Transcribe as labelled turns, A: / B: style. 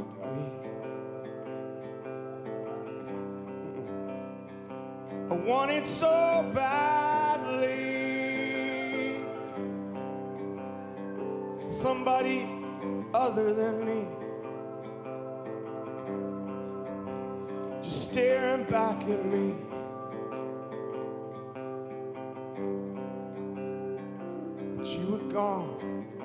A: me. I want it so badly. Somebody other than me. Just staring back at me. But you were gone.